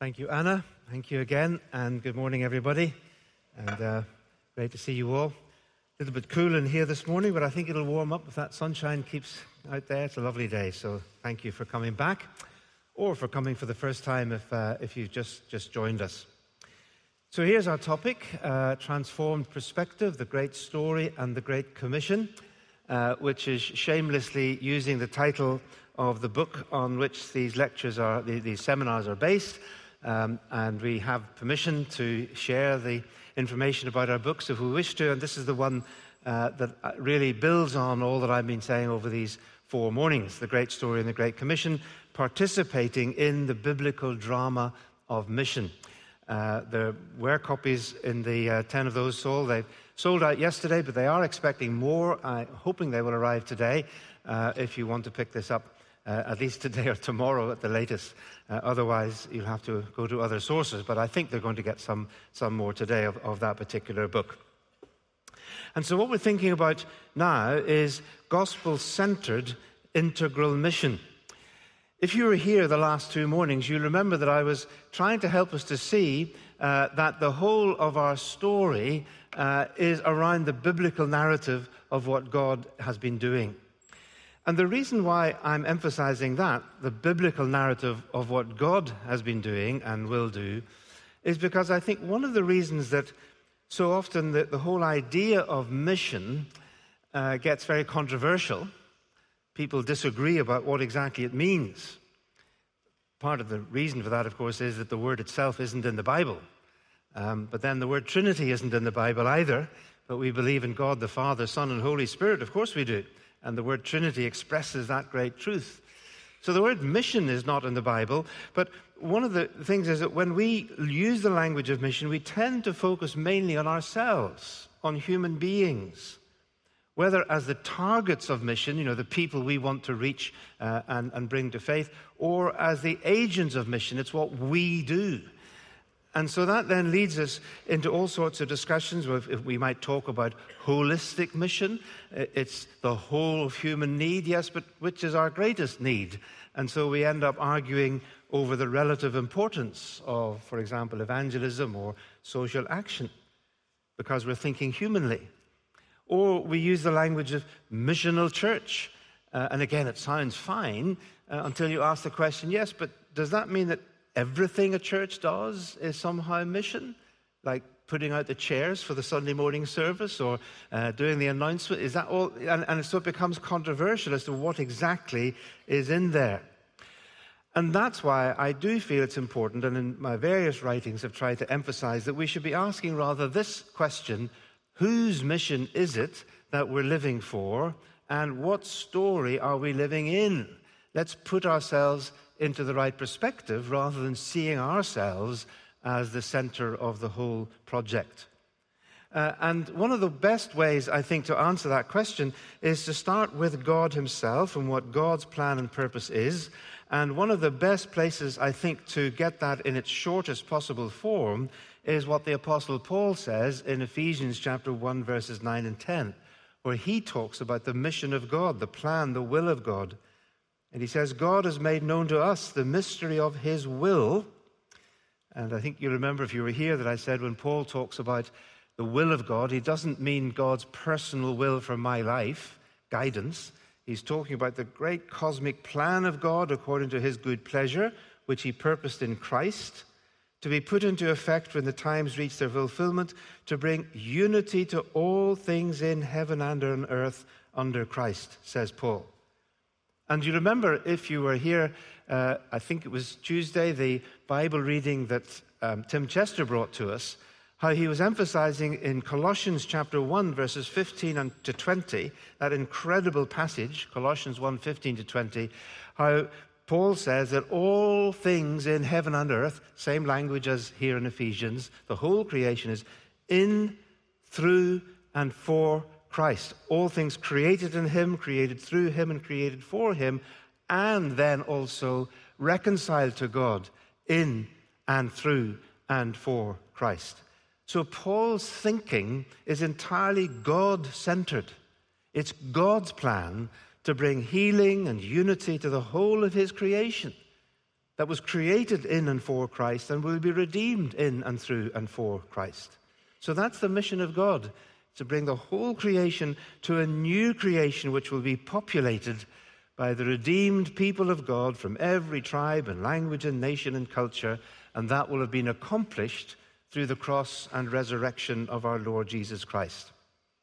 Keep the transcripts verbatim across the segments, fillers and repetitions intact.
Thank you, Anna. Thank you again, and good morning, everybody. And uh, great to see you all. A little bit cool in here this morning, but I think it'll warm up if that sunshine keeps out there. It's a lovely day, so thank you for coming back, or for coming for the first time if uh, if you've just, just joined us. So here's our topic, uh, Transformed Perspective, the Great Story and the Great Commission, uh, which is shamelessly using the title of the book on which these lectures are, these seminars are based. Um, and we have permission to share the information about our books if we wish to. And this is the one uh, that really builds on all that I've been saying over these four mornings, the Great Story and the Great Commission, participating in the biblical drama of mission. Uh, there were copies in the uh, ten of those sold. They sold out yesterday, but they are expecting more. I'm hoping they will arrive today uh, if you want to pick this up. Uh, at least today or tomorrow at the latest. Uh, otherwise, you'll have to go to other sources. But I think they're going to get some, some more today of, of that particular book. And so what we're thinking about now is gospel-centered integral mission. If you were here the last two mornings, you'll remember that I was trying to help us to see uh, that the whole of our story uh, is around the biblical narrative of what God has been doing. And the reason why I'm emphasizing that, the biblical narrative of what God has been doing and will do, is because I think one of the reasons that so often the, the whole idea of mission uh, gets very controversial. People disagree about what exactly it means. Part of the reason for that, of course, is that the word itself isn't in the Bible. Um, but then the word Trinity isn't in the Bible either. But we believe in God the Father, Son, and Holy Spirit. Of course we do. And the word Trinity expresses that great truth. So the word mission is not in the Bible, but one of the things is that when we use the language of mission, we tend to focus mainly on ourselves, on human beings, whether as the targets of mission, you know, the people we want to reach uh, and, and bring to faith, or as the agents of mission. It's what we do. And so that then leads us into all sorts of discussions where if we might talk about holistic mission. It's the whole of human need, yes, but which is our greatest need? And so we end up arguing over the relative importance of, for example, evangelism or social action, because we're thinking humanly. Or we use the language of missional church. Uh, and again, it sounds fine uh, until you ask the question, yes, but does that mean that everything a church does is somehow mission? Like putting out the chairs for the Sunday morning service or uh, doing the announcement? Is that all? And, and so it becomes controversial as to what exactly is in there. And that's why I do feel it's important, and in my various writings have tried to emphasize that we should be asking rather this question: whose mission is it that we're living for, and what story are we living in? Let's put ourselves into the right perspective rather than seeing ourselves as the center of the whole project. Uh, and one of the best ways, I think, to answer that question is to start with God himself and what God's plan and purpose is. And one of the best places, I think, to get that in its shortest possible form is what the Apostle Paul says in Ephesians chapter one, verses nine and ten, where he talks about the mission of God, the plan, the will of God. And he says, God has made known to us the mystery of his will. And I think you remember, if you were here, that I said when Paul talks about the will of God, he doesn't mean God's personal will for my life, guidance. He's talking about the great cosmic plan of God according to his good pleasure, which he purposed in Christ, to be put into effect when the times reach their fulfillment, to bring unity to all things in heaven and on earth under Christ, says Paul. And you remember, if you were here, uh, I think it was Tuesday, the Bible reading that um, Tim Chester brought to us, how he was emphasizing in Colossians chapter one, verses fifteen to twenty, that incredible passage, Colossians one, fifteen to twenty, how Paul says that all things in heaven and earth, same language as here in Ephesians, the whole creation is in, through, and for Christ. All things created in him, created through him, and created for him, and then also reconciled to God in and through and for Christ. So Paul's thinking is entirely God-centered. It's God's plan to bring healing and unity to the whole of his creation. that was created in and for Christ and will be redeemed in and through and for Christ. So that's the mission of God, to bring the whole creation to a new creation which will be populated by the redeemed people of God from every tribe and language and nation and culture, and that will have been accomplished through the cross and resurrection of our Lord Jesus Christ.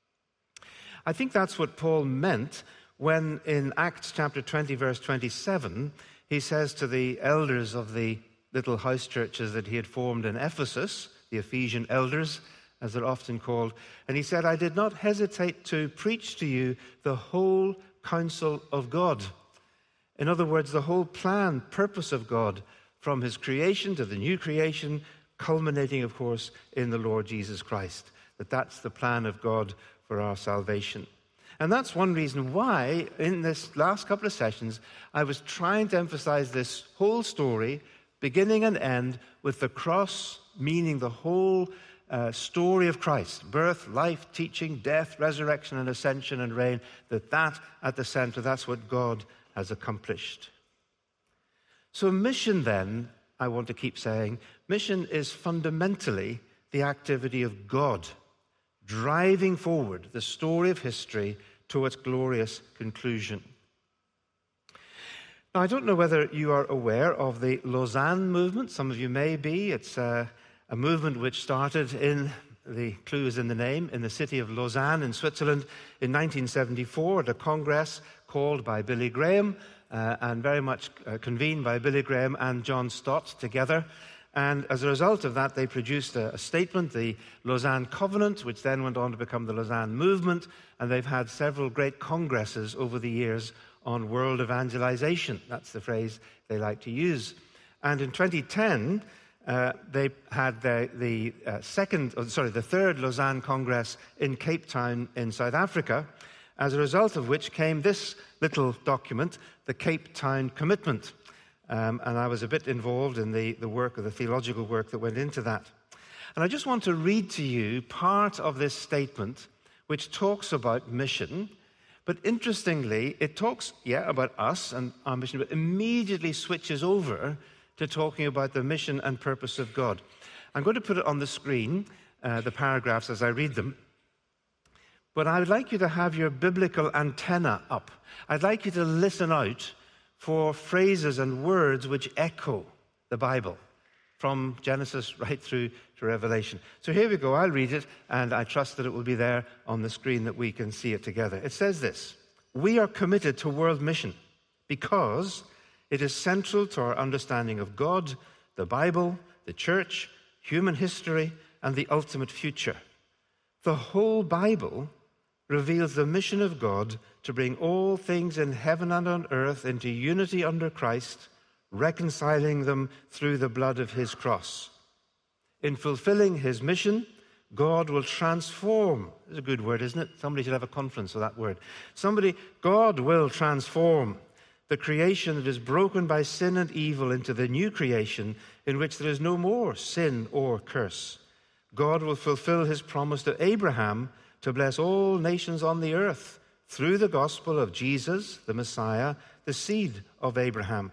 I think that's what Paul meant when in Acts chapter twenty, verse twenty-seven, he says to the elders of the little house churches that he had formed in Ephesus, the Ephesian elders, as they're often called, and he said, "I did not hesitate to preach to you the whole counsel of God." In other words, the whole plan, purpose of God, from his creation to the new creation, culminating, of course, in the Lord Jesus Christ. That that's the plan of God for our salvation. And that's one reason why, in this last couple of sessions, I was trying to emphasize this whole story, beginning and end, with the cross, meaning the whole uh, story of Christ. Birth, life, teaching, death, resurrection, and ascension and reign. That that at the center, that's what God has accomplished. So mission then, I want to keep saying, mission is fundamentally the activity of God, driving forward the story of history to its glorious conclusion. Now, I don't know whether you are aware of the Lausanne movement. Some of you may be. It's uh, a movement which started in, the clue is in the name, in the city of Lausanne in Switzerland in nineteen seventy-four at a congress called by Billy Graham uh, and very much uh, convened by Billy Graham and John Stott together. And as a result of that, they produced a, a statement, the Lausanne Covenant, which then went on to become the Lausanne Movement, and they've had several great congresses over the years on world evangelization. That's the phrase they like to use. And in twenty ten, uh, they had the, the uh, second, oh, sorry, the third Lausanne Congress in Cape Town in South Africa, as a result of which came this little document, the Cape Town Commitment. Um, and I was a bit involved in the, the work, or the theological work that went into that. And I just want to read to you part of this statement which talks about mission. But interestingly, it talks, yeah, about us and our mission, but immediately switches over to talking about the mission and purpose of God. I'm going to put it on the screen, uh, the paragraphs as I read them. But I would like you to have your biblical antenna up. I'd like you to listen out for phrases and words which echo the Bible from Genesis right through to Revelation. So here we go. I'll read it, and I trust that it will be there on the screen that we can see it together. It says this: "We are committed to world mission because it is central to our understanding of God, the Bible, the church, human history, and the ultimate future. The whole Bible reveals the mission of God to bring all things in heaven and on earth into unity under Christ, reconciling them through the blood of his cross. In fulfilling his mission, God will transform." That's a good word, isn't it? Somebody should have a conference with that word. Somebody, God will transform the creation that is broken by sin and evil into the new creation in which there is no more sin or curse. God will fulfill his promise to Abraham to bless all nations on the earth through the gospel of Jesus, the Messiah, the seed of Abraham.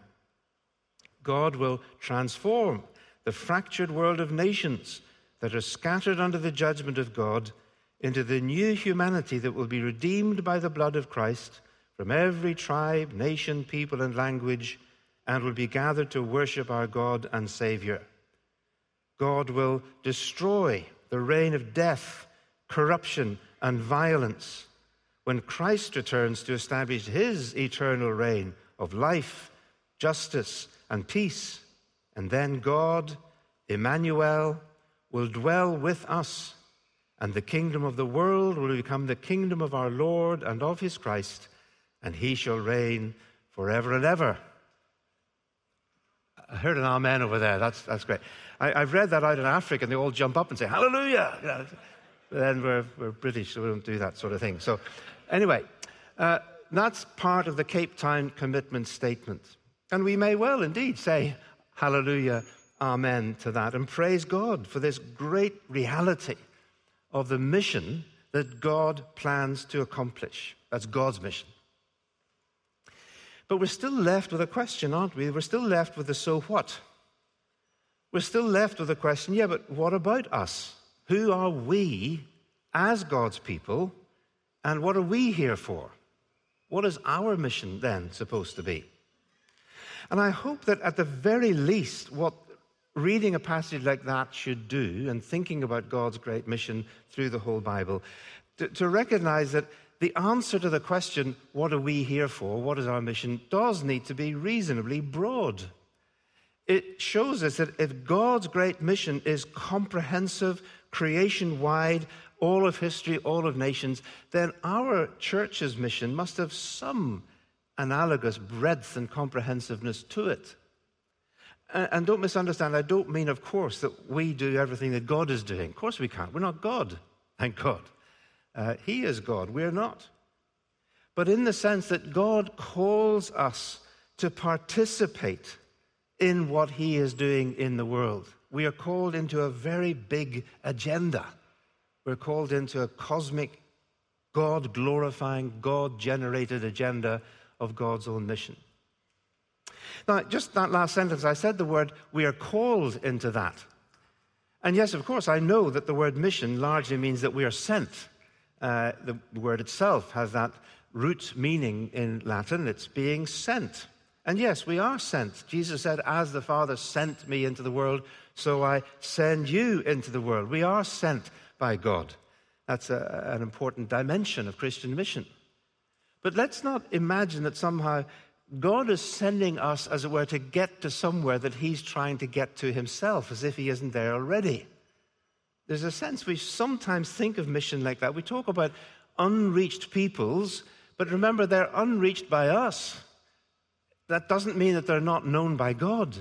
God will transform the fractured world of nations that are scattered under the judgment of God into the new humanity that will be redeemed by the blood of Christ from every tribe, nation, people, and language, and will be gathered to worship our God and Savior. God will destroy the reign of death, corruption, and violence when Christ returns to establish his eternal reign of life, justice, and peace. And then God, Emmanuel, will dwell with us, and the kingdom of the world will become the kingdom of our Lord and of his Christ, and he shall reign forever and ever. I heard an amen over there. That's, that's great. I, I've read that out in Africa, and they all jump up and say, hallelujah. You know, but then we're, we're British, so we don't do that sort of thing. So anyway, uh, that's part of the Cape Town Commitment Statement. And we may well indeed say, hallelujah, amen to that, and praise God for this great reality of the mission that God plans to accomplish. That's God's mission. But we're still left with a question, aren't we? We're still left with the so what? We're still left with the question, yeah, but what about us? Who are we as God's people, and what are we here for? What is our mission then supposed to be? And I hope that at the very least, what reading a passage like that should do, and thinking about God's great mission through the whole Bible, to, to recognize that the answer to the question, what are we here for, what is our mission, does need to be reasonably broad. It shows us that if God's great mission is comprehensive, creation-wide, all of history, all of nations, then our church's mission must have some analogous breadth and comprehensiveness to it. And don't misunderstand, I don't mean, of course, that we do everything that God is doing. Of course we can't. We're not God, thank God. Uh, he is God, we're not. But in the sense that God calls us to participate in what he is doing in the world. We are called into a very big agenda. We're called into a cosmic, God-glorifying, God-generated agenda of God's own mission. Now, just that last sentence, I said the word, we are called into that. And yes, of course, I know that the word mission largely means that we are sent. Uh, the word itself has that root meaning in Latin. It's being sent. And yes, we are sent. Jesus said, as the Father sent me into the world, so I send you into the world. We are sent by God. That's a, an important dimension of Christian mission. But let's not imagine that somehow God is sending us, as it were, to get to somewhere that he's trying to get to himself, as if he isn't there already. There's a sense we sometimes think of mission like that. We talk about unreached peoples, but remember, they're unreached by us. That doesn't mean that they're not known by God.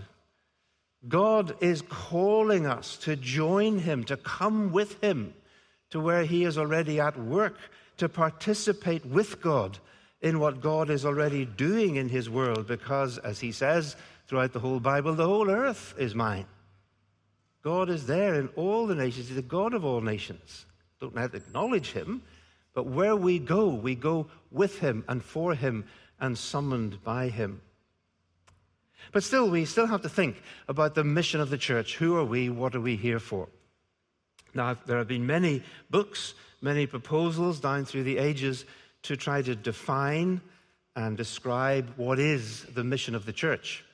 God is calling us to join him, to come with him to where he is already at work, to participate with God in what God is already doing in his world, because, as he says throughout the whole Bible, the whole earth is mine. God is there in all the nations. He's the God of all nations. Don't have to acknowledge him, but where we go, we go with him and for him and summoned by him. But still, we still have to think about the mission of the church. Who are we? What are we here for? Now, there have been many books, many proposals down through the ages to try to define and describe what is the mission of the church.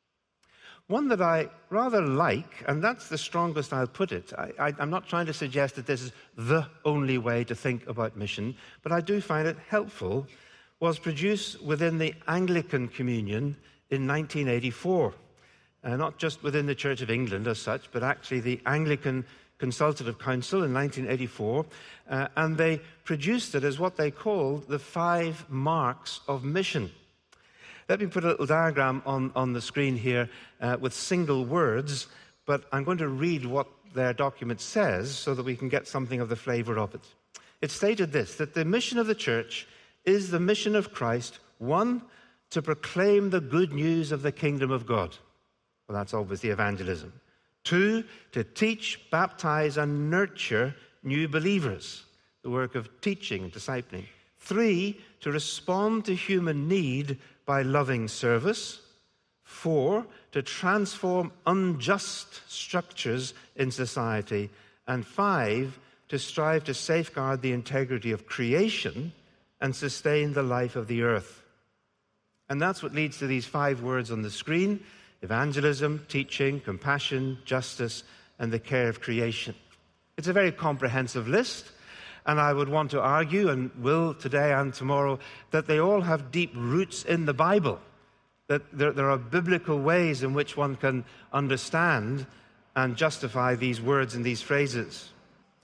One that I rather like, and that's the strongest I'll put it. I, I, I'm not trying to suggest that this is the only way to think about mission, but I do find it helpful, was produced within the Anglican Communion in nineteen eighty-four. Uh, not just within the Church of England as such, but actually the Anglican Consultative Council in nineteen eighty-four, uh, and they produced it as what they called the five marks of mission. Let me put a little diagram on, on the screen here uh, with single words, but I'm going to read what their document says so that we can get something of the flavor of it. It stated this, that the mission of the church is the mission of Christ, one, to proclaim the good news of the kingdom of God. Well, that's obviously evangelism. Two, to teach, baptize, and nurture new believers, the work of teaching and discipling. Three, to respond to human need by loving service. Four, to transform unjust structures in society. And five, to strive to safeguard the integrity of creation and sustain the life of the earth. And that's what leads to these five words on the screen: evangelism, teaching, compassion, justice, and the care of creation. It's a very comprehensive list, and I would want to argue, and will today and tomorrow, that they all have deep roots in the Bible, that there, there are biblical ways in which one can understand and justify these words and these phrases.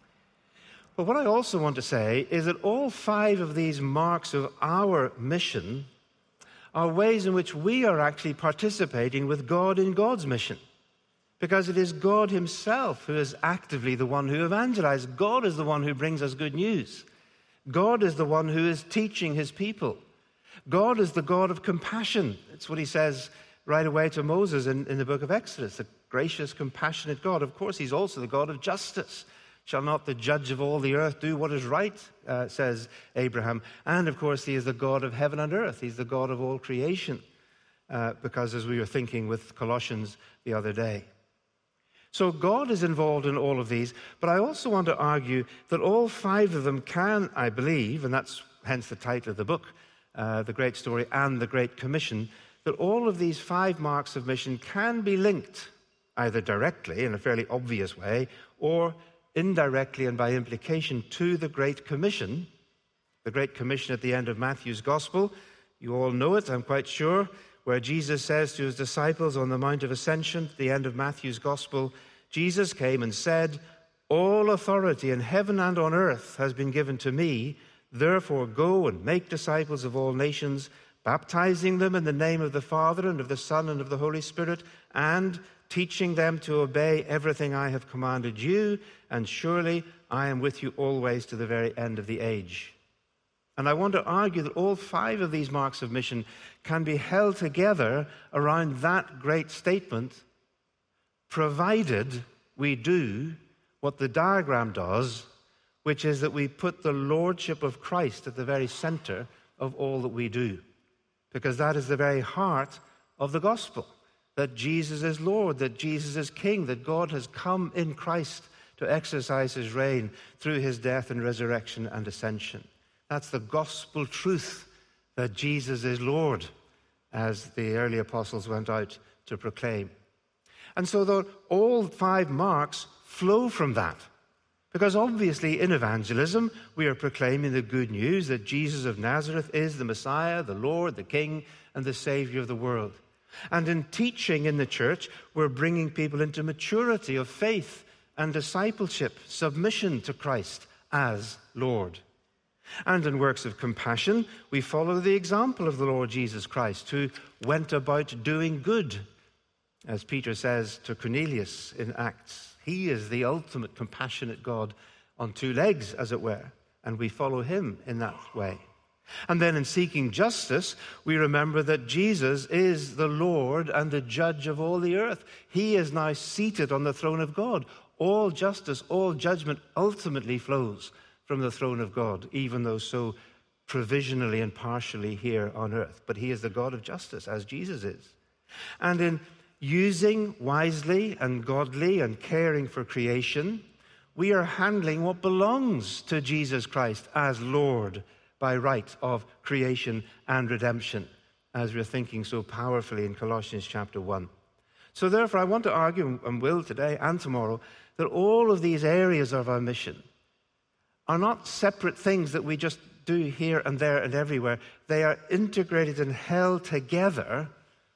But what I also want to say is that all five of these marks of our mission are ways in which we are actually participating with God in God's mission. Because it is God himself who is actively the one who evangelizes. God is the one who brings us good news. God is the one who is teaching his people. God is the God of compassion. It's what he says right away to Moses in, in the book of Exodus, the gracious, compassionate God. Of course, he's also the God of justice, Shall not the judge of all the earth do what is right, uh, says Abraham. And, of course, he is the God of heaven and earth. He's the God of all creation, uh, because as we were thinking with Colossians the other day. So God is involved in all of these, but I also want to argue that all five of them can, I believe, and that's hence the title of the book, uh, The Great Story and the Great Commission, that all of these five marks of mission can be linked, either directly in a fairly obvious way, or indirectly and by implication to the Great Commission. The Great Commission at the end of Matthew's Gospel. You all know it, I'm quite sure, where Jesus says to his disciples on the Mount of Ascension, at the end of Matthew's Gospel, Jesus came and said, "All authority in heaven and on earth has been given to me. Therefore go and make disciples of all nations, baptizing them in the name of the Father and of the Son and of the Holy Spirit, and teaching them to obey everything I have commanded you, and surely I am with you always to the very end of the age." And I want to argue that all five of these marks of mission can be held together around that great statement, provided we do what the diagram does, which is that we put the lordship of Christ at the very center of all that we do. Because that is the very heart of the gospel. That Jesus is Lord, that Jesus is King, that God has come in Christ to exercise his reign through his death and resurrection and ascension. That's the gospel truth, that Jesus is Lord, as the early apostles went out to proclaim. And so that all five marks flow from that. Because obviously in evangelism, we are proclaiming the good news that Jesus of Nazareth is the Messiah, the Lord, the King, and the Savior of the world. And in teaching in the church, we're bringing people into maturity of faith and discipleship, submission to Christ as Lord. And in works of compassion, we follow the example of the Lord Jesus Christ, who went about doing good. As Peter says to Cornelius in Acts, he is the ultimate compassionate God on two legs, as it were, and we follow him in that way. And then in seeking justice, we remember that Jesus is the Lord and the judge of all the earth. He is now seated on the throne of God. All justice, all judgment ultimately flows from the throne of God, even though so provisionally and partially here on earth. But he is the God of justice, as Jesus is. And in using wisely and godly and caring for creation, we are handling what belongs to Jesus Christ as Lord by right of creation and redemption, as we're thinking so powerfully in Colossians chapter one. So therefore, I want to argue, and will today and tomorrow, that all of these areas of our mission are not separate things that we just do here and there and everywhere. They are integrated and held together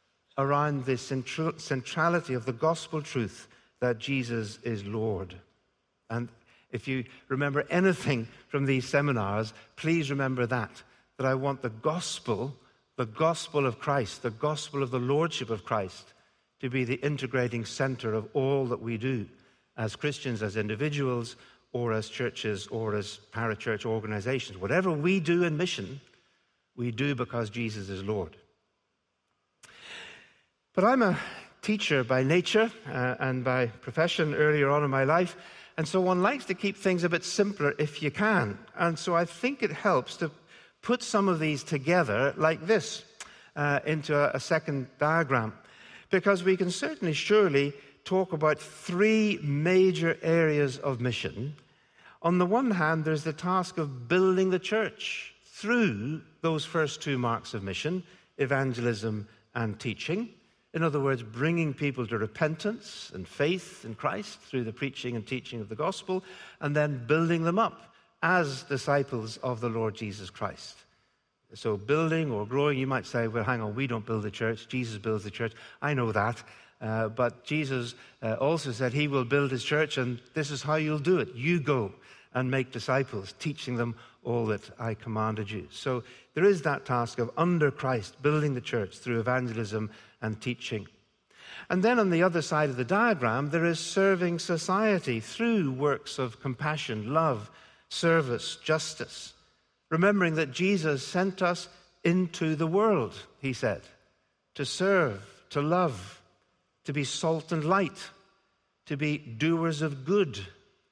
around the central, centrality of the gospel truth that Jesus is Lord. And if you remember anything from these seminars, please remember that, that I want the gospel, the gospel of Christ, the gospel of the lordship of Christ, to be the integrating center of all that we do as Christians, as individuals, or as churches, or as parachurch organizations. Whatever we do in mission, we do because Jesus is Lord. But I'm a teacher by nature uh, and by profession earlier on in my life, and so one likes to keep things a bit simpler if you can. And so I think it helps to put some of these together like this uh, into a, a second diagram, because we can certainly surely talk about three major areas of mission. On the one hand, there's the task of building the church through those first two marks of mission, evangelism and teaching. In other words, bringing people to repentance and faith in Christ through the preaching and teaching of the gospel, and then building them up as disciples of the Lord Jesus Christ. So building or growing, you might say, well, hang on, we don't build the church. Jesus builds the church. I know that. Uh, but Jesus uh, also said he will build his church, and this is how you'll do it. You go and make disciples, teaching them all that I commanded you. So there is that task of under Christ, building the church through evangelism and teaching. And then on the other side of the diagram, there is serving society through works of compassion, love, service, justice. Remembering that Jesus sent us into the world, he said, to serve, to love, to be salt and light, to be doers of good,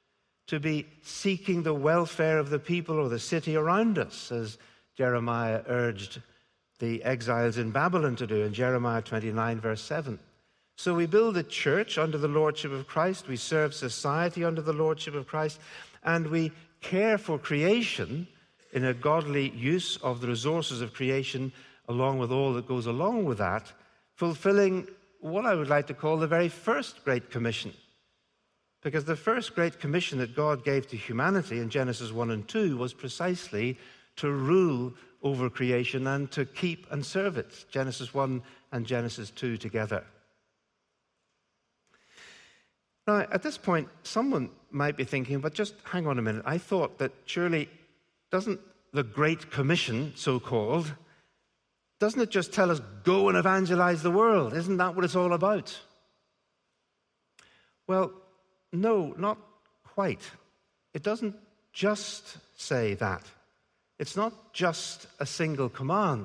to be seeking the welfare of the people or the city around us, as Jeremiah urged the exiles in Babylon to do in Jeremiah twenty-nine, verse seven. So we build a church under the lordship of Christ, we serve society under the lordship of Christ, and we care for creation in a godly use of the resources of creation, along with all that goes along with that, fulfilling what I would like to call the very first Great Commission. Because the first Great Commission that God gave to humanity in Genesis one and two was precisely to rule over creation and to keep and serve it. Genesis one and Genesis two together. Now, at this point, someone might be thinking, but just hang on a minute. I thought that surely doesn't the Great Commission, so-called, doesn't it just tell us, go and evangelize the world? Isn't that what it's all about? Well, no, not quite. It doesn't just say that. It's not just a single command.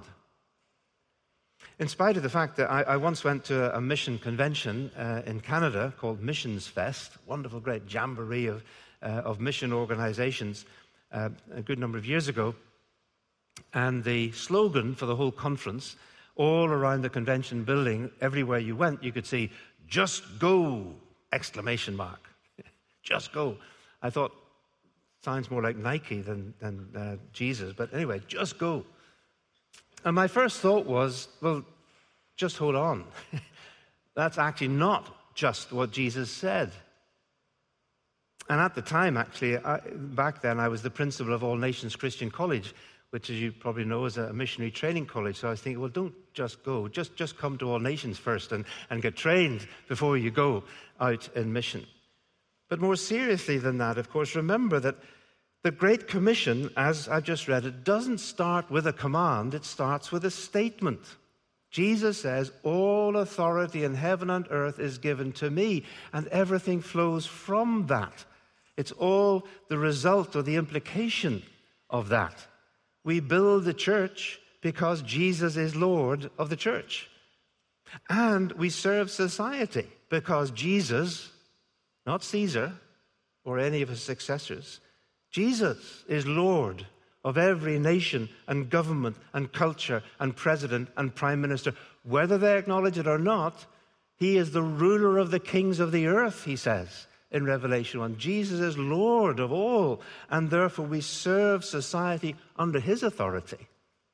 In spite of the fact that I, I once went to a mission convention uh, in Canada called Missions Fest, wonderful, great jamboree of, uh, of mission organizations uh, a good number of years ago. And the slogan for the whole conference, all around the convention building, everywhere you went, you could see, just go, exclamation mark. Just go. I thought, sounds more like Nike than, than uh, Jesus, but anyway, just go. And my first thought was, well, just hold on. That's actually not just what Jesus said. And at the time, actually, I, back then, I was the principal of All Nations Christian College, which, as you probably know, is a missionary training college. So I was thinking, well, don't just go. Just, just come to All Nations first and, and get trained before you go out in mission. But more seriously than that, of course, remember that the Great Commission, as I've just read it, doesn't start with a command. It starts with a statement. Jesus says, all authority in heaven and earth is given to me, and everything flows from that. It's all the result or the implication of that. We build the church because Jesus is Lord of the church. And we serve society because Jesus, not Caesar or any of his successors, Jesus is Lord of every nation and government and culture and president and prime minister. Whether they acknowledge it or not, he is the ruler of the kings of the earth, he says in Revelation one. Jesus is Lord of all, and therefore we serve society under his authority,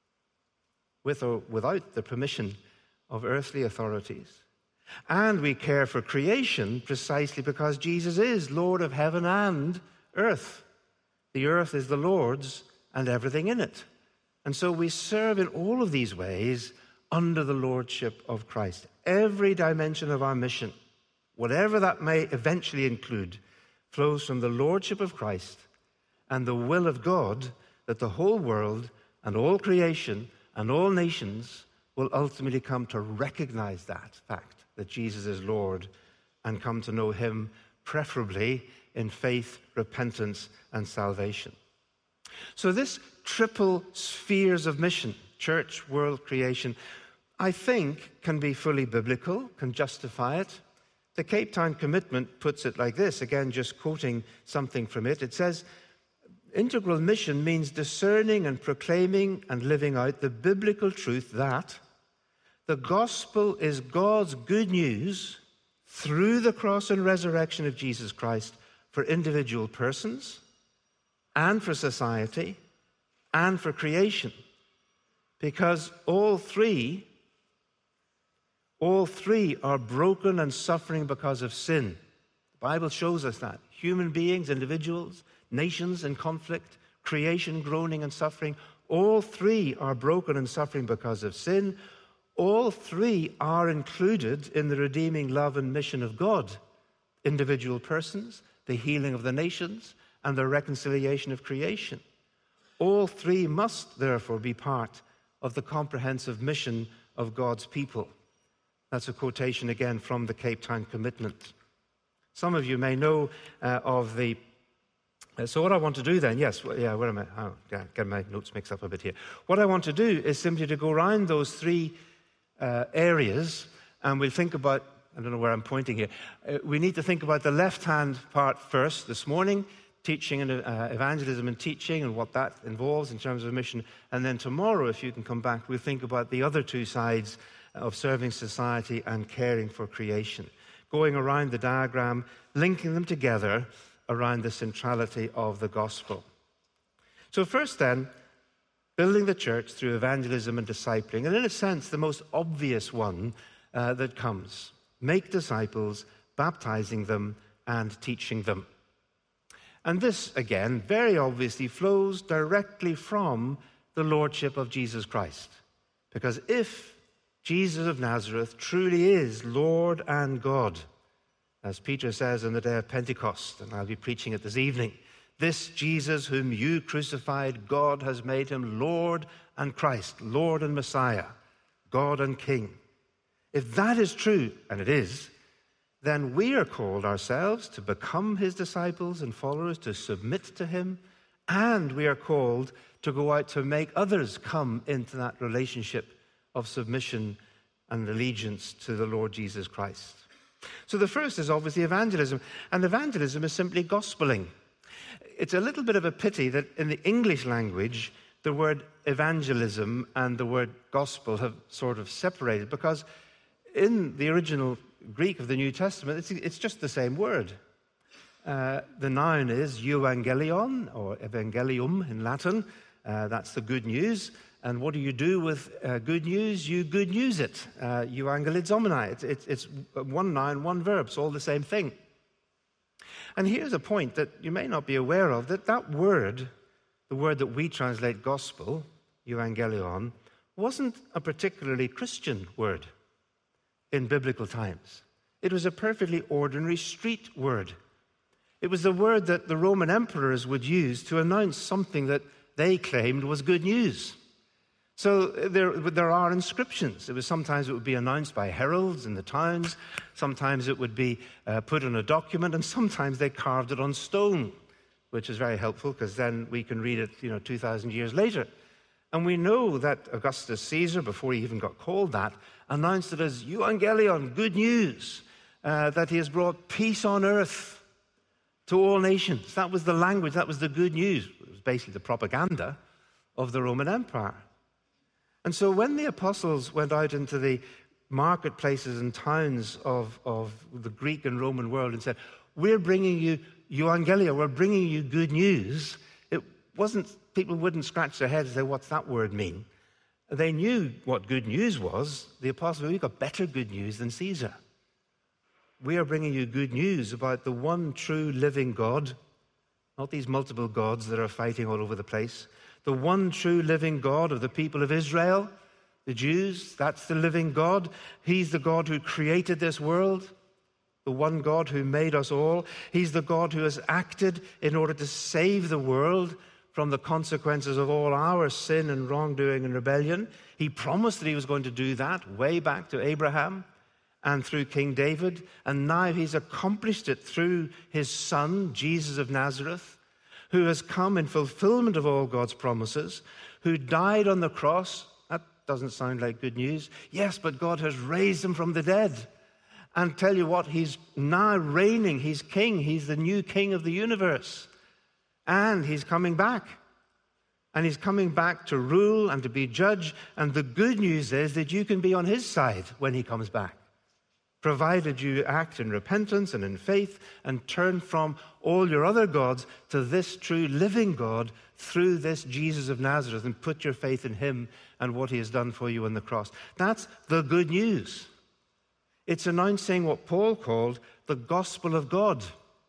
with or without the permission of earthly authorities. And we care for creation precisely because Jesus is Lord of heaven and earth. The earth is the Lord's and everything in it. And so we serve in all of these ways under the lordship of Christ. Every dimension of our mission, whatever that may eventually include, flows from the lordship of Christ and the will of God that the whole world and all creation and all nations will ultimately come to recognize that fact, that Jesus is Lord, and come to know him preferably in faith, repentance, and salvation. So this triple spheres of mission, church, world, creation, I think can be fully biblical, can justify it. The Cape Town Commitment puts it like this, again, just quoting something from it. It says, integral mission means discerning and proclaiming and living out the biblical truth that the gospel is God's good news through the cross and resurrection of Jesus Christ for individual persons and for society and for creation. Because all three, all three are broken and suffering because of sin. The Bible shows us that. Human beings, individuals, nations in conflict, creation groaning and suffering, all three are broken and suffering because of sin. All three are included in the redeeming love and mission of God. Individual persons, the healing of the nations, and the reconciliation of creation. All three must, therefore, be part of the comprehensive mission of God's people. That's a quotation again from the Cape Town Commitment. Some of you may know uh, of the... Uh, so what I want to do then, yes, well, yeah, where am I? Oh, yeah, get my notes mixed up a bit here. What I want to do is simply to go around those three uh, areas, and we'll think about... I don't know where I'm pointing here. Uh, we need to think about the left-hand part first this morning, teaching and uh, evangelism and teaching and what that involves in terms of mission. And then tomorrow, if you can come back, we'll think about the other two sides of serving society and caring for creation, going around the diagram, linking them together around the centrality of the gospel. So first then, building the church through evangelism and discipling, and in a sense, the most obvious one uh, that comes. Make disciples, baptizing them and teaching them. And this, again, very obviously flows directly from the lordship of Jesus Christ. Because if Jesus of Nazareth truly is Lord and God, as Peter says on the day of Pentecost, and I'll be preaching it this evening, this Jesus whom you crucified, God has made him Lord and Christ, Lord and Messiah, God and King. If that is true, and it is, then we are called ourselves to become his disciples and followers, to submit to him, and we are called to go out to make others come into that relationship of submission and allegiance to the Lord Jesus Christ. So the first is obviously evangelism, and evangelism is simply gospeling. It's a little bit of a pity that in the English language, the word evangelism and the word gospel have sort of separated, because in the original Greek of the New Testament, it's, it's just the same word. Uh, the noun is euangelion, or evangelium in Latin. Uh, that's the good news. And what do you do with uh, good news? You good news it. Uh, euangelizomenai. It's, it's, it's one noun, one verb. It's all the same thing. And here's a point that you may not be aware of, that that word, the word that we translate gospel, euangelion, wasn't a particularly Christian word in biblical times. It was a perfectly ordinary street word. It was the word that the Roman emperors would use to announce something that they claimed was good news. So there, there are inscriptions. It was sometimes it would be announced by heralds in the towns. Sometimes it would be uh, put on a document, and sometimes they carved it on stone, which is very helpful because then we can read it, you know, two thousand years later. And we know that Augustus Caesar, before he even got called that, announced it as euangelion, good news, uh, that he has brought peace on earth to all nations. That was the language, that was the good news. It was basically the propaganda of the Roman Empire. And so when the apostles went out into the marketplaces and towns of, of the Greek and Roman world and said, we're bringing you euangelia, we're bringing you good news, it wasn't, people wouldn't scratch their heads and say, what's that word mean? They knew what good news was. The apostles, we've got better good news than Caesar. We are bringing you good news about the one true living God, not these multiple gods that are fighting all over the place. The one true living God of the people of Israel, the Jews, that's the living God. He's the God who created this world, the one God who made us all. He's the God who has acted in order to save the world from the consequences of all our sin and wrongdoing and rebellion. He promised that he was going to do that way back to Abraham and through King David. And now he's accomplished it through his son, Jesus of Nazareth, who has come in fulfillment of all God's promises, who died on the cross. That doesn't sound like good news. Yes, but God has raised him from the dead. And tell you what, he's now reigning. He's king. He's the new king of the universe. And he's coming back. And he's coming back to rule and to be judge. And the good news is that you can be on his side when he comes back, provided you act in repentance and in faith and turn from all your other gods to this true living God through this Jesus of Nazareth and put your faith in him and what he has done for you on the cross. That's the good news. It's announcing what Paul called the gospel of God.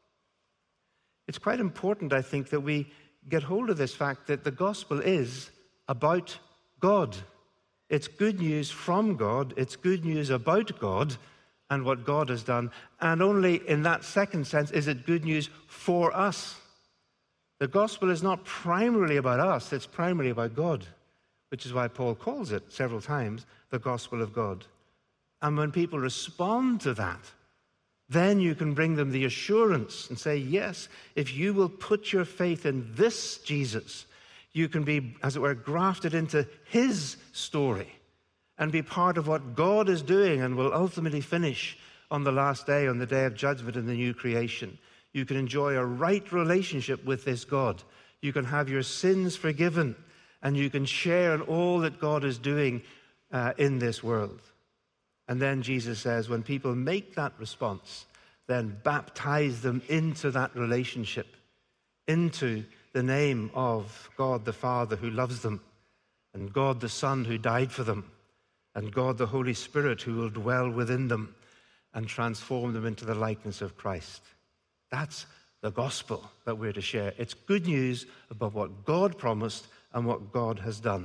It's quite important, I think, that we get hold of this fact that the gospel is about God. It's good news from God. It's good news about God and what God has done. And only in that second sense is it good news for us. The gospel is not primarily about us. It's primarily about God, which is why Paul calls it several times the gospel of God. And when people respond to that, then you can bring them the assurance and say, yes, if you will put your faith in this Jesus, you can be, as it were, grafted into his story and be part of what God is doing and will ultimately finish on the last day, on the day of judgment in the new creation. You can enjoy a right relationship with this God. You can have your sins forgiven, and you can share in all that God is doing uh, in this world. And then Jesus says, when people make that response, then baptize them into that relationship, into the name of God the Father who loves them, and God the Son who died for them, and God the Holy Spirit who will dwell within them and transform them into the likeness of Christ. That's the gospel that we're to share. It's good news about what God promised and what God has done.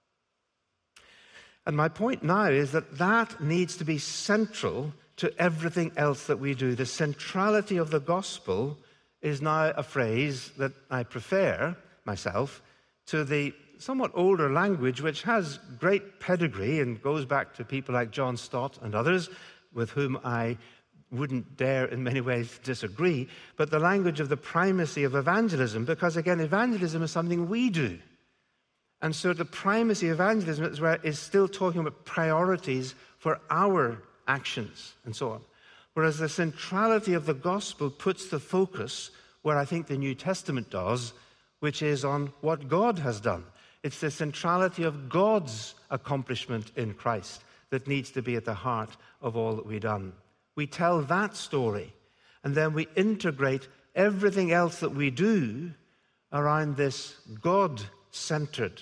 And my point now is that that needs to be central to everything else that we do. The centrality of the gospel is now a phrase that I prefer, myself, to the somewhat older language, which has great pedigree and goes back to people like John Stott and others, with whom I wouldn't dare in many ways disagree, but the language of the primacy of evangelism, because again, evangelism is something we do. And so the primacy of evangelism is, where, is still talking about priorities for our actions and so on. Whereas the centrality of the gospel puts the focus where I think the New Testament does, which is on what God has done. It's the centrality of God's accomplishment in Christ that needs to be at the heart of all that we've done. We tell that story, and then we integrate everything else that we do around this God-centered,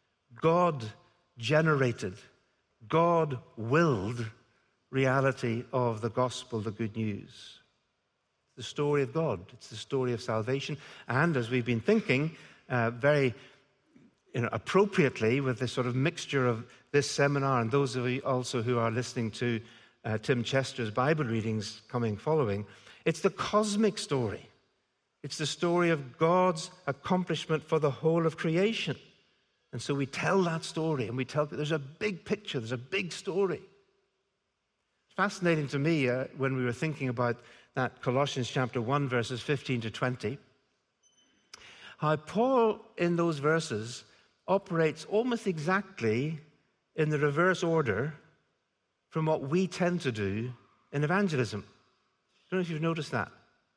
God-generated, God-willed reality of the gospel, the good news. The story of God. It's the story of salvation. And as we've been thinking, uh, very you know, appropriately with this sort of mixture of this seminar and those of you also who are listening to uh, Tim Chester's Bible readings coming following, it's the cosmic story. It's the story of God's accomplishment for the whole of creation. And so we tell that story, and we tell there's a big picture, there's a big story. It's fascinating to me uh, when we were thinking about that Colossians chapter one, verses fifteen to twenty, how Paul in those verses operates almost exactly in the reverse order from what we tend to do in evangelism. I don't know if you've noticed that.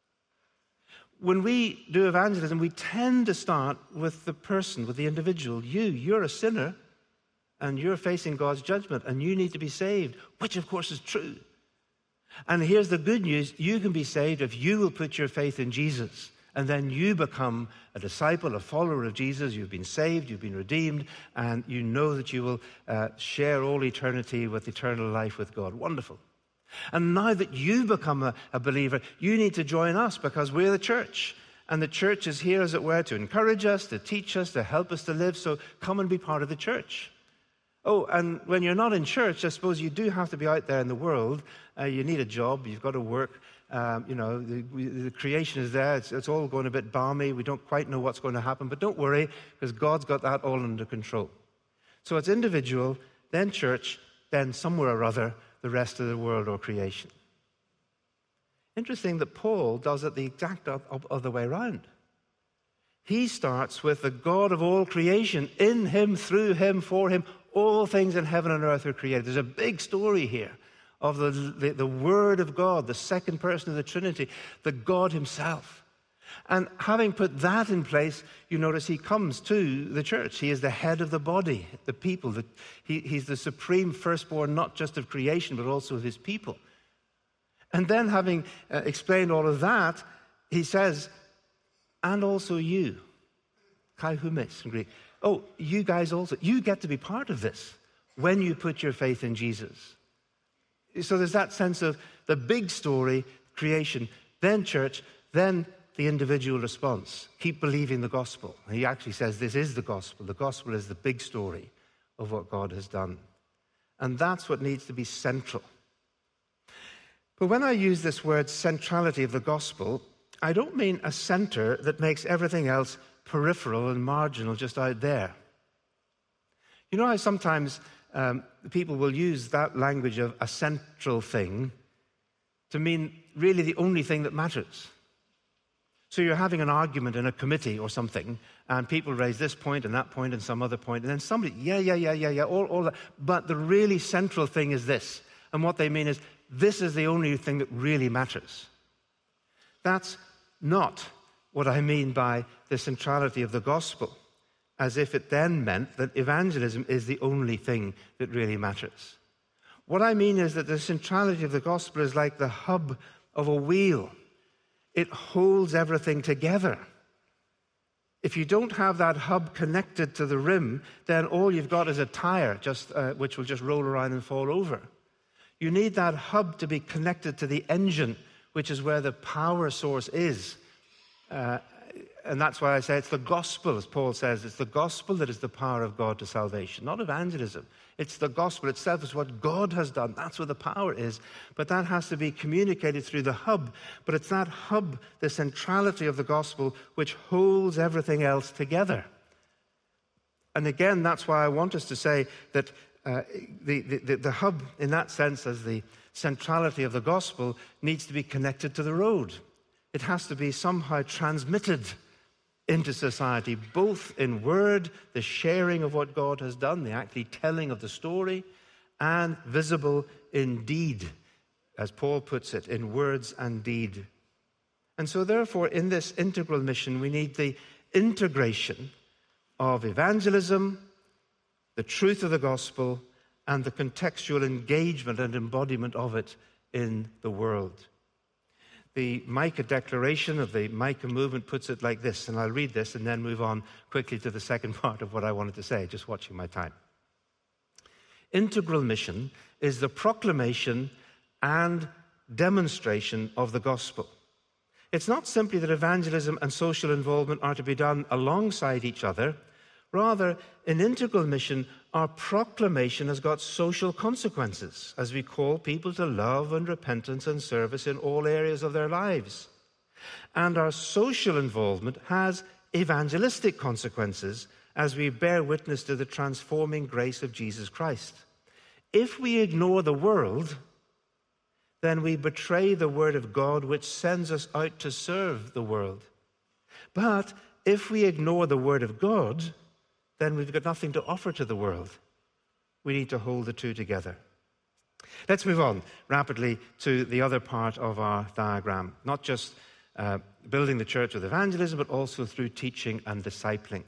When we do evangelism, we tend to start with the person, with the individual. You, you're a sinner, and you're facing God's judgment, and you need to be saved, which of course is true. And here's the good news. You can be saved if you will put your faith in Jesus. And then you become a disciple, a follower of Jesus. You've been saved, you've been redeemed, and you know that you will uh, share all eternity with eternal life with God. Wonderful. And now that you've become a, a believer, you need to join us because we're the church. And the church is here, as it were, to encourage us, to teach us, to help us to live. So come and be part of the church. Oh, and when you're not in church, I suppose you do have to be out there in the world. Uh, you need a job. You've got to work. Um, you know, the, the creation is there. It's, it's all going a bit balmy. We don't quite know what's going to happen. But don't worry, because God's got that all under control. So it's individual, then church, then somewhere or other, the rest of the world or creation. Interesting that Paul does it the exact other way around. He starts with the God of all creation. In him, through him, for him, all things in heaven and earth are created. There's a big story here of the, the, the Word of God, the second person of the Trinity, the God himself. And having put that in place, you notice he comes to the church. He is the head of the body, the people. The, he, he's the supreme firstborn, not just of creation, but also of his people. And then having uh, explained all of that, he says, and also you, kai humes in Greek. Oh, you guys also, you get to be part of this when you put your faith in Jesus. So there's that sense of the big story, creation, then church, then the individual response. Keep believing the gospel. And he actually says this is the gospel. The gospel is the big story of what God has done. And that's what needs to be central. But when I use this word centrality of the gospel, I don't mean a center that makes everything else peripheral and marginal just out there. You know how sometimes um, people will use that language of a central thing to mean really the only thing that matters. So you're having an argument in a committee or something, and people raise this point and that point and some other point, and then somebody, yeah, yeah, yeah, yeah, yeah, all, all that. But the really central thing is this. And what they mean is, this is the only thing that really matters. That's not what I mean by the centrality of the gospel, as if it then meant that evangelism is the only thing that really matters. What I mean is that the centrality of the gospel is like the hub of a wheel. It holds everything together. If you don't have that hub connected to the rim, then all you've got is a tire just uh, which will just roll around and fall over. You need that hub to be connected to the engine, which is where the power source is. Uh, and that's why I say it's the gospel, as Paul says. It's the gospel that is the power of God to salvation, not evangelism. It's the gospel itself. It's what God has done. That's where the power is. But that has to be communicated through the hub. But it's that hub, the centrality of the gospel, which holds everything else together. And again, that's why I want us to say that uh, the, the, the hub, in that sense, as the centrality of the gospel, needs to be connected to the road. It has to be somehow transmitted into society, both in word, the sharing of what God has done, the actually telling of the story, and visible in deed, as Paul puts it, in words and deed. And so therefore, in this integral mission, we need the integration of evangelism, the truth of the gospel, and the contextual engagement and embodiment of it in the world. The Micah Declaration of the Micah movement puts it like this, and I'll read this and then move on quickly to the second part of what I wanted to say, just watching my time. Integral mission is the proclamation and demonstration of the gospel. It's not simply that evangelism and social involvement are to be done alongside each other. Rather, in integral mission, our proclamation has got social consequences as we call people to love and repentance and service in all areas of their lives. And our social involvement has evangelistic consequences as we bear witness to the transforming grace of Jesus Christ. If we ignore the world, then we betray the word of God, which sends us out to serve the world. But if we ignore the word of God, then we've got nothing to offer to the world. We need to hold the two together. Let's move on rapidly to the other part of our diagram, not just uh, building the church with evangelism, but also through teaching and discipling.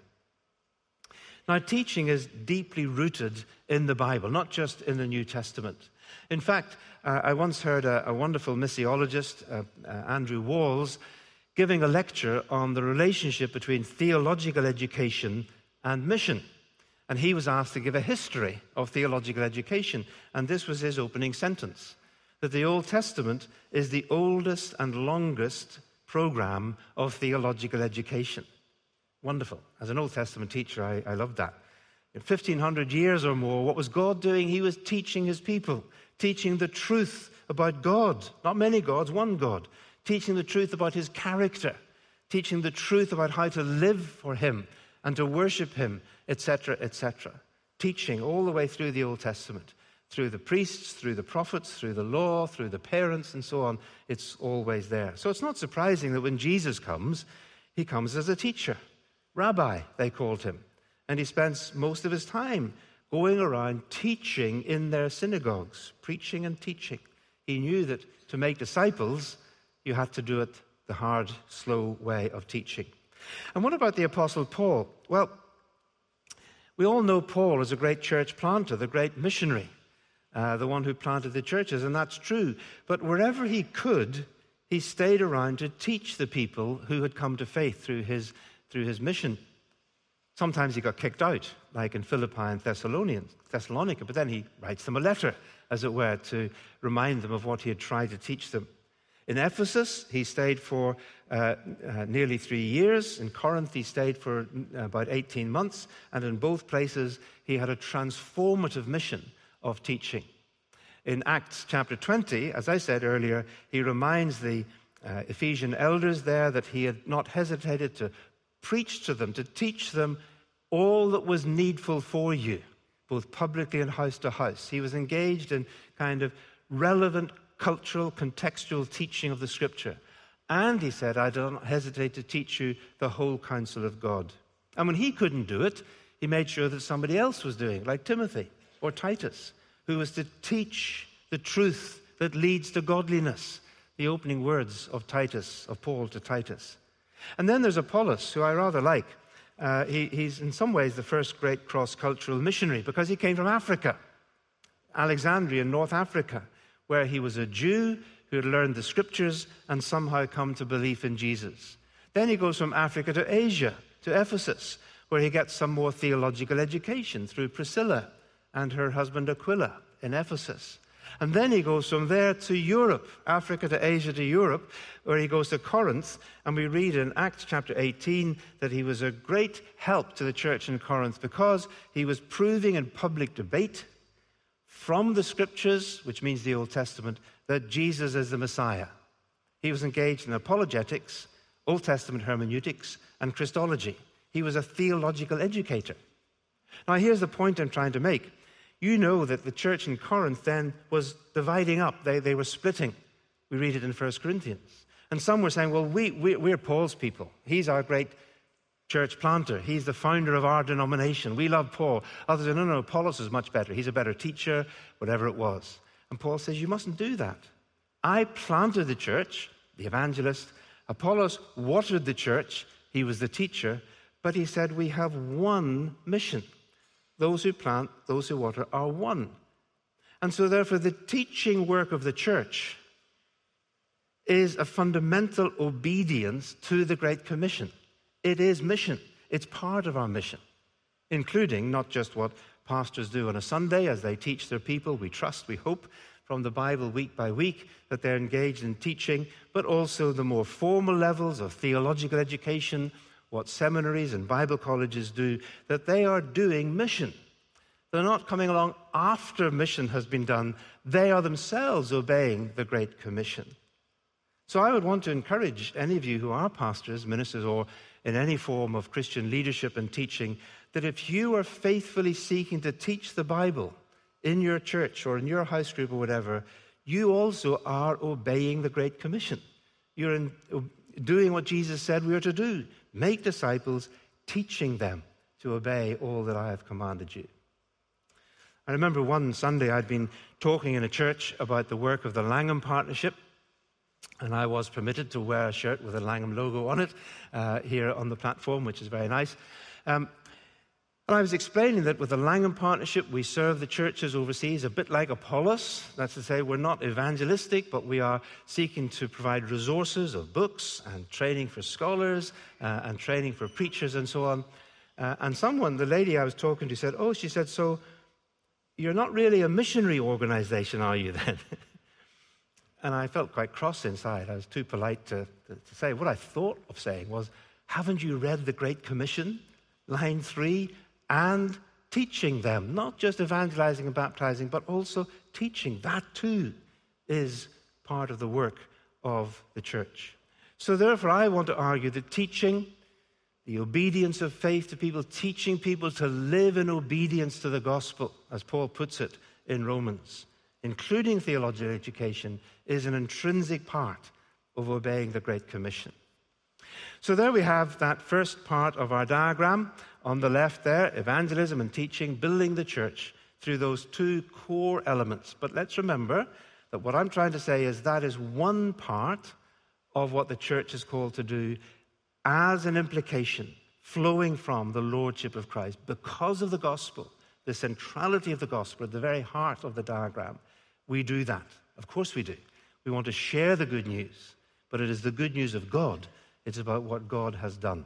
Now, teaching is deeply rooted in the Bible, not just in the New Testament. In fact, uh, I once heard a, a wonderful missiologist, uh, uh, Andrew Walls, giving a lecture on the relationship between theological education and mission. And he was asked to give a history of theological education. And this was his opening sentence, that the Old Testament is the oldest and longest program of theological education. Wonderful. As an Old Testament teacher, I, I loved that. In fifteen hundred years or more, what was God doing? He was teaching his people, teaching the truth about God. Not many gods, one God. Teaching the truth about his character. Teaching the truth about how to live for him and to worship him, et cetera, et cetera. Teaching all the way through the Old Testament, through the priests, through the prophets, through the law, through the parents, and so on. It's always there. So it's not surprising that when Jesus comes, he comes as a teacher. Rabbi, they called him. And he spends most of his time going around teaching in their synagogues, preaching and teaching. He knew that to make disciples, you had to do it the hard, slow way of teaching. And what about the Apostle Paul? Well, we all know Paul as a great church planter, the great missionary, uh, the one who planted the churches, and that's true. But wherever he could, he stayed around to teach the people who had come to faith through his, through his mission. Sometimes he got kicked out, like in Philippi and Thessalonica, but then he writes them a letter, as it were, to remind them of what he had tried to teach them. In Ephesus, he stayed for uh, uh, nearly three years. In Corinth, he stayed for uh, about eighteen months. And in both places, he had a transformative mission of teaching. In Acts chapter twenty, as I said earlier, he reminds the uh, Ephesian elders there that he had not hesitated to preach to them, to teach them all that was needful for you, both publicly and house to house. He was engaged in kind of relevant cultural, contextual teaching of the Scripture. And he said, I don't hesitate to teach you the whole counsel of God. And when he couldn't do it, he made sure that somebody else was doing it, like Timothy or Titus, who was to teach the truth that leads to godliness, the opening words of Titus, of Paul to Titus. And then there's Apollos, who I rather like. Uh, he, he's in some ways the first great cross-cultural missionary because he came from Africa, Alexandria in North Africa, where he was a Jew who had learned the scriptures and somehow come to belief in Jesus. Then he goes from Africa to Asia, to Ephesus, where he gets some more theological education through Priscilla and her husband Aquila in Ephesus. And then he goes from there to Europe, Africa to Asia to Europe, where he goes to Corinth. And we read in Acts chapter eighteen that he was a great help to the church in Corinth because he was proving in public debate from the scriptures, which means the Old Testament, that Jesus is the Messiah. He was engaged in apologetics, Old Testament hermeneutics, and Christology. He was a theological educator. Now, here's the point I'm trying to make. You know that the church in Corinth then was dividing up. They, they were splitting. We read it in First Corinthians. And some were saying, well, we, we, we're Paul's people. He's our great church planter. He's the founder of our denomination. We love Paul. Others said, no, no, Apollos is much better. He's a better teacher, whatever it was. And Paul says, you mustn't do that. I planted the church, the evangelist. Apollos watered the church. He was the teacher. But he said, we have one mission. Those who plant, those who water are one. And so therefore the teaching work of the church is a fundamental obedience to the Great Commission. It is mission. It's part of our mission, including not just what pastors do on a Sunday as they teach their people. We trust, we hope, from the Bible week by week that they're engaged in teaching, but also the more formal levels of theological education, what seminaries and Bible colleges do, that they are doing mission. They're not coming along after mission has been done. They are themselves obeying the Great Commission. So I would want to encourage any of you who are pastors, ministers, or in any form of Christian leadership and teaching, that if you are faithfully seeking to teach the Bible in your church or in your house group or whatever, you also are obeying the Great Commission. You're in, doing what Jesus said we are to do. Make disciples, teaching them to obey all that I have commanded you. I remember one Sunday I'd been talking in a church about the work of the Langham Partnership, and I was permitted to wear a shirt with a Langham logo on it uh, here on the platform, which is very nice. Um, and I was explaining that with the Langham Partnership, we serve the churches overseas a bit like Apollos. That's to say, we're not evangelistic, but we are seeking to provide resources of books and training for scholars uh, and training for preachers and so on. Uh, and someone, the lady I was talking to, said, oh, she said, so you're not really a missionary organization, are you then? And I felt quite cross inside. I was too polite to, to, to say. What I thought of saying was, haven't you read the Great Commission, line three, and teaching them, not just evangelizing and baptizing, but also teaching. That too is part of the work of the church. So therefore, I want to argue that teaching, the obedience of faith to people, teaching people to live in obedience to the gospel, as Paul puts it in Romans, including theological education, is an intrinsic part of obeying the Great Commission. So there we have that first part of our diagram. On the left there, evangelism and teaching, building the church through those two core elements. But let's remember that what I'm trying to say is that is one part of what the church is called to do as an implication flowing from the lordship of Christ. Because of the gospel, the centrality of the gospel at the very heart of the diagram, we do that. Of course we do. We want to share the good news, but it is the good news of God. It's about what God has done.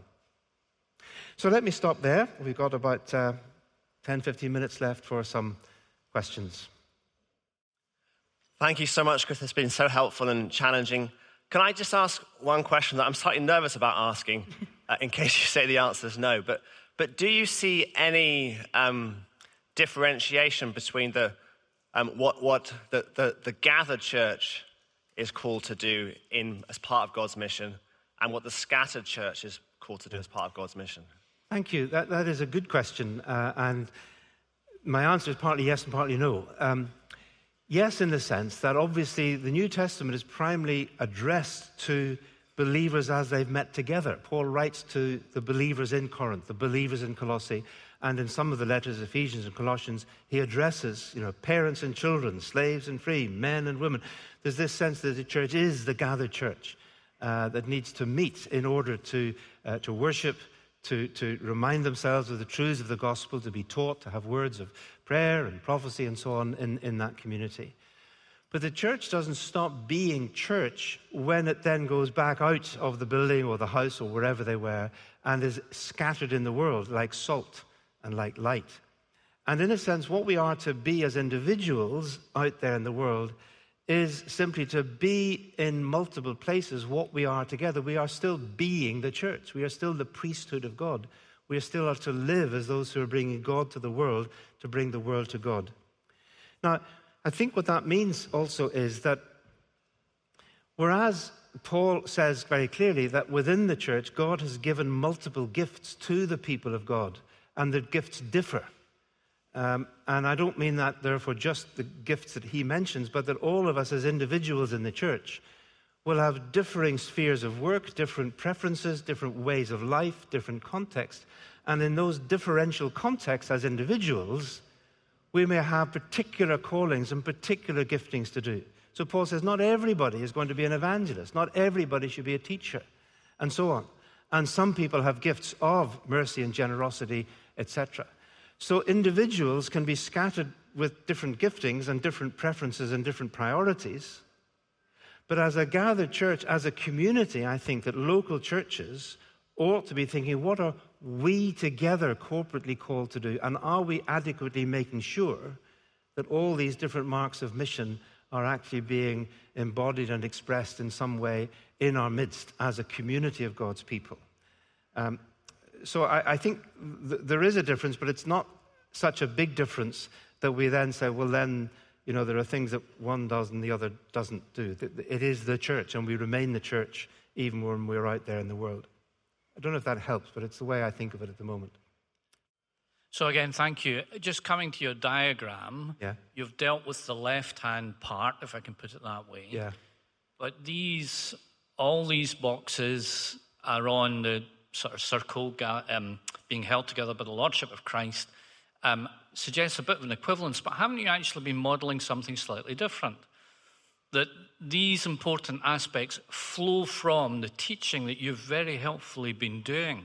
So let me stop there. We've got about uh, ten, fifteen minutes left for some questions. Thank you so much, Chris. It's been so helpful and challenging. Can I just ask one question that I'm slightly nervous about asking, uh, in case you say the answer is no, but but do you see any um, differentiation between the um, what what the, the the gathered church is called to do in as part of God's mission, and what the scattered church is called to do as part of God's mission? Thank you. That that is a good question, uh, and my answer is partly yes and partly no. Um, Yes, in the sense that obviously the New Testament is primarily addressed to believers as they've met together. Paul writes to the believers in Corinth, the believers in Colossae, and in some of the letters, Ephesians and Colossians, he addresses, you know, parents and children, slaves and free, men and women. there's this sense that the church is the gathered church uh, that needs to meet in order to, uh, to worship, to, to remind themselves of the truths of the gospel, to be taught, to have words of prayer and prophecy and so on in, in that community. But the church doesn't stop being church when it then goes back out of the building or the house or wherever they were and is scattered in the world like salt and like light. And in a sense, what we are to be as individuals out there in the world is simply to be in multiple places what we are together. We are still being the church. We are still the priesthood of God. We are still are to live as those who are bringing God to the world, to bring the world to God. Now, I think what that means also is that whereas Paul says very clearly that within the church, God has given multiple gifts to the people of God, and the gifts differ. Um, and I don't mean that, therefore, just the gifts that he mentions, but that all of us as individuals in the church will have differing spheres of work, different preferences, different ways of life, different contexts. And in those differential contexts as individuals, we may have particular callings and particular giftings to do. So Paul says not everybody is going to be an evangelist. Not everybody should be a teacher, and so on. And some people have gifts of mercy and generosity, et cetera. So individuals can be scattered with different giftings and different preferences and different priorities. But as a gathered church, as a community, I think that local churches ought to be thinking, what are we together corporately called to do? And are we adequately making sure that all these different marks of mission are actually being embodied and expressed in some way in our midst as a community of God's people? Um, So I, I think th- there is a difference, but it's not such a big difference that we then say, well, then, you know, there are things that one does and the other doesn't do. It is the church, and we remain the church even when we're out there in the world. I don't know if that helps, but it's the way I think of it at the moment. So again, thank you. Just coming to your diagram, Yeah. You've dealt with the left-hand part, if I can put it that way. Yeah. But these, all these boxes are on the sort of circle um, being held together by the Lordship of Christ, um, suggests a bit of an equivalence, but haven't you actually been modeling something slightly different? That these important aspects flow from the teaching that you've very helpfully been doing.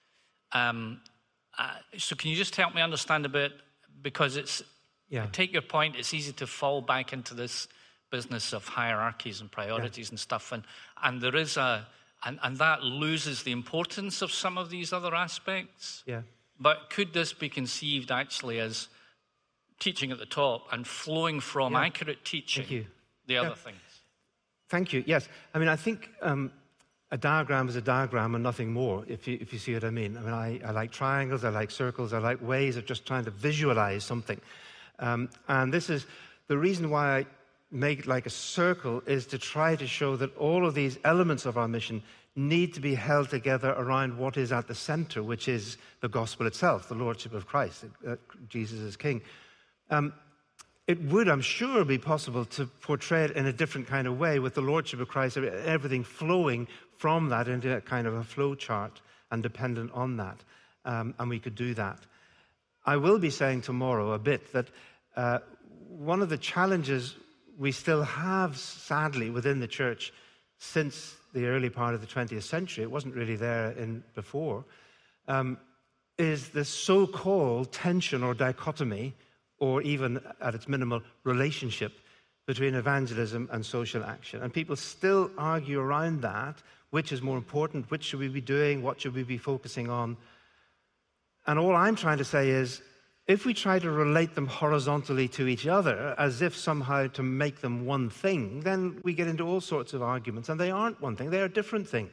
Um, uh, so can you just help me understand a bit? Because it's, Yeah. I take your point, it's easy to fall back into this business of hierarchies and priorities yeah. and stuff, and, and there is a, And, and that loses the importance of some of these other aspects. Yeah. But could this be conceived actually as teaching at the top and flowing from yeah. accurate teaching, Thank you. the yeah. other things? Thank you. Yes. I mean, I think um, a diagram is a diagram and nothing more, if you, if you see what I mean. I mean, I, I like triangles, I like circles, I like ways of just trying to visualize something. Um, and this is the reason why I make it like a circle is to try to show that all of these elements of our mission need to be held together around what is at the center, which is the gospel itself, the Lordship of Christ, uh, Jesus is King. Um, it would, I'm sure, be possible to portray it in a different kind of way with the Lordship of Christ, everything flowing from that into a kind of a flow chart and dependent on that. Um, and we could do that. I will be saying tomorrow a bit that uh, one of the challenges we still have, sadly, within the church since the early part of the twentieth century, it wasn't really there in before, um, is this so-called tension or dichotomy, or even at its minimal, relationship between evangelism and social action. And people still argue around that, which is more important, which should we be doing, what should we be focusing on. And all I'm trying to say is, if we try to relate them horizontally to each other, as if somehow to make them one thing, then we get into all sorts of arguments, and they aren't one thing, they are different things.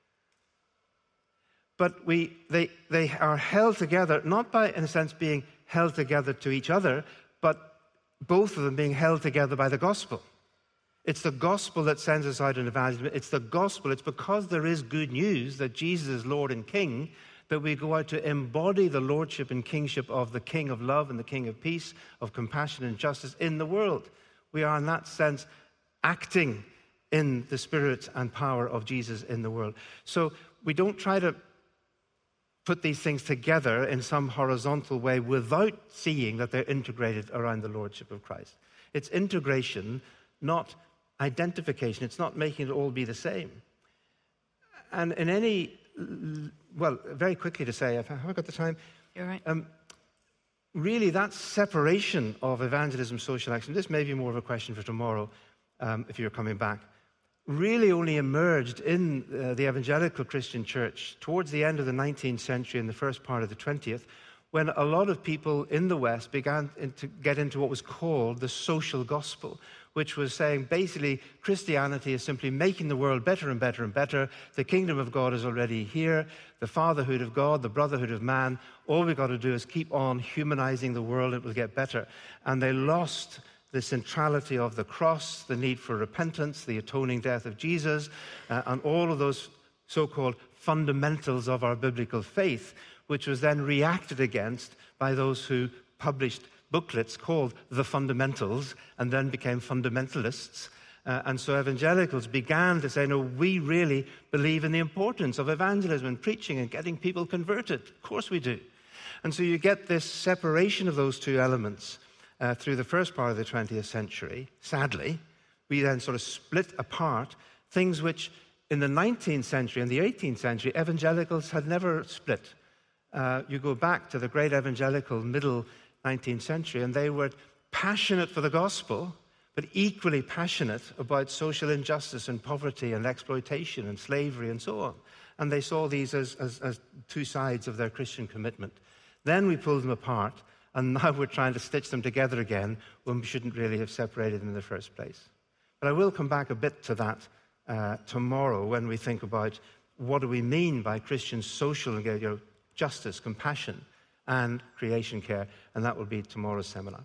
But we, they, they are held together, not by, in a sense, being held together to each other, but both of them being held together by the gospel. It's the gospel that sends us out in evangelism. It's the gospel, it's because there is good news that Jesus is Lord and King, that we go out to embody the lordship and kingship of the King of love and the King of peace, of compassion and justice in the world. We are, in that sense, acting in the spirit and power of Jesus in the world. So we don't try to put these things together in some horizontal way without seeing that they're integrated around the lordship of Christ. It's integration, not identification. It's not making it all be the same. And in any, well, very quickly to say, have I got the time? You're right. Um, really, that separation of evangelism, social action, this may be more of a question for tomorrow, um, if you're coming back, really only emerged in uh, the evangelical Christian church towards the end of the nineteenth century and the first part of the twentieth, when a lot of people in the West began to get into what was called the social gospel, which was saying basically Christianity is simply making the world better and better and better. The kingdom of God is already here. The fatherhood of God, the brotherhood of man. All we've got to do is keep on humanizing the world. It will get better. And they lost the centrality of the cross, the need for repentance, the atoning death of Jesus, uh, and all of those so-called fundamentals of our biblical faith, which was then reacted against by those who published booklets called The Fundamentals and then became fundamentalists. Uh, and so evangelicals began to say, no, we really believe in the importance of evangelism and preaching and getting people converted. Of course we do. And so you get this separation of those two elements uh, through the first part of the twentieth century. Sadly, we then sort of split apart things which in the nineteenth century and the eighteenth century, evangelicals had never split. Uh, you go back to the great evangelical middle nineteenth century, and they were passionate for the gospel, but equally passionate about social injustice and poverty and exploitation and slavery and so on. And they saw these as, as, as two sides of their Christian commitment. Then we pulled them apart, and now we're trying to stitch them together again when we shouldn't really have separated them in the first place. But I will come back a bit to that uh, tomorrow when we think about what do we mean by Christian social you know, justice, compassion, and creation care, and that will be tomorrow's seminar.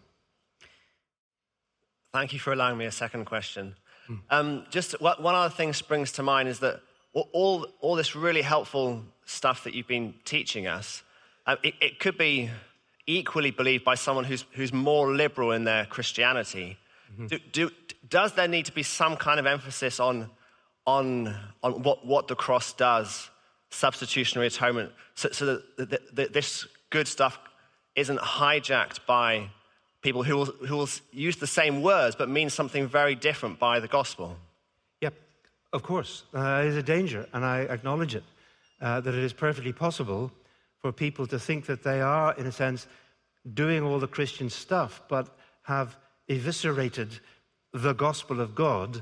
Thank you for allowing me a second question. Mm. Um, just one other thing springs to mind is that all, all this really helpful stuff that you've been teaching us, uh, it, it could be equally believed by someone who's, who's more liberal in their Christianity. Mm-hmm. Do, do, does there need to be some kind of emphasis on, on, on what, what the cross does, substitutionary atonement, so, so that, that, that this good stuff isn't hijacked by people who will, who will use the same words but mean something very different by the gospel? Yep, of course. Uh, it is a danger, and I acknowledge it, uh, that it is perfectly possible for people to think that they are, in a sense, doing all the Christian stuff, but have eviscerated the gospel of God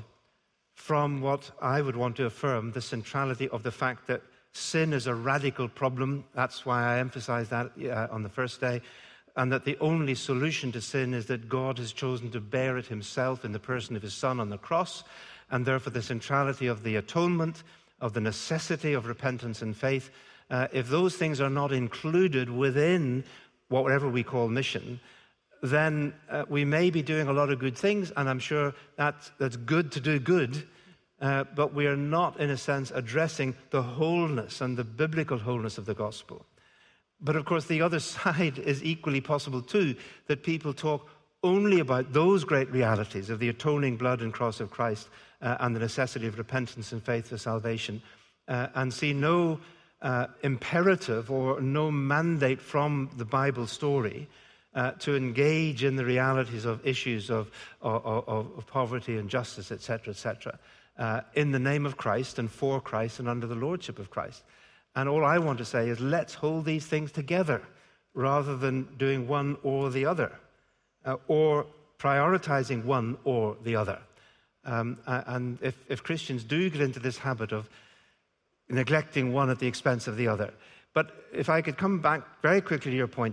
from what I would want to affirm, the centrality of the fact that sin is a radical problem. That's why I emphasized that uh, on the first day. And that the only solution to sin is that God has chosen to bear it himself in the person of his Son on the cross. And therefore the centrality of the atonement, of the necessity of repentance and faith, uh, if those things are not included within whatever we call mission, then uh, we may be doing a lot of good things, and I'm sure that, that's good to do good, uh, but we are not, in a sense, addressing the wholeness and the biblical wholeness of the gospel. But of course, the other side is equally possible too, that people talk only about those great realities of the atoning blood and cross of Christ uh, and the necessity of repentance and faith for salvation, uh, and see no uh, imperative or no mandate from the Bible story uh, to engage in the realities of issues of, of, of, of poverty and justice, et cetera, et cetera, uh, in the name of Christ and for Christ and under the lordship of Christ. And all I want to say is let's hold these things together rather than doing one or the other, uh, or prioritizing one or the other. Um, and if, if Christians do get into this habit of neglecting one at the expense of the other. But if I could come back very quickly to your point,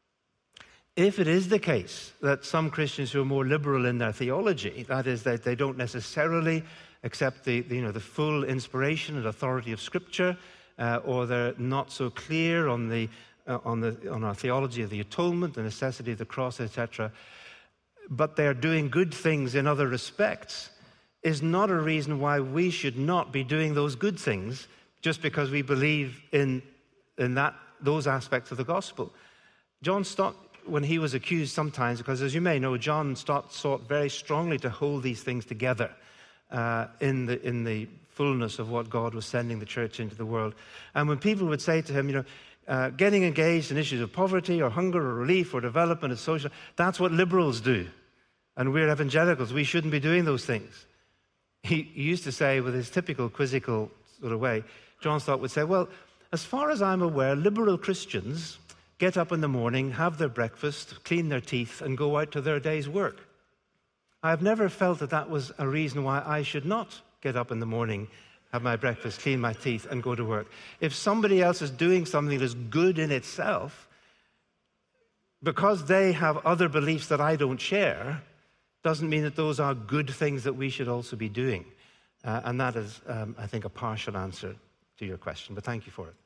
if it is the case that some Christians who are more liberal in their theology, that is, that they don't necessarily accept the, the, you know, the full inspiration and authority of Scripture, Uh, or they're not so clear on the uh, on the on our theology of the atonement, the necessity of the cross, et cetera, but they're doing good things in other respects, is not a reason why we should not be doing those good things just because we believe in in that those aspects of the gospel. John Stott, when he was accused sometimes, because as you may know, John Stott sought very strongly to hold these things together uh, in the in the fullness of what God was sending the church into the world. And when people would say to him, you know, uh, getting engaged in issues of poverty or hunger or relief or development or social, that's what liberals do. And we're evangelicals, we shouldn't be doing those things. he used to say, with his typical quizzical sort of way, John Stott would say, well, as far as I'm aware, liberal Christians get up in the morning, have their breakfast, clean their teeth, and go out to their day's work. I've never felt that that was a reason why I should not get up in the morning, have my breakfast, clean my teeth, and go to work. If somebody else is doing something that's good in itself, because they have other beliefs that I don't share, doesn't mean that those are good things that we should also be doing. Uh, and that is, um, I think, a partial answer to your question, but thank you for it.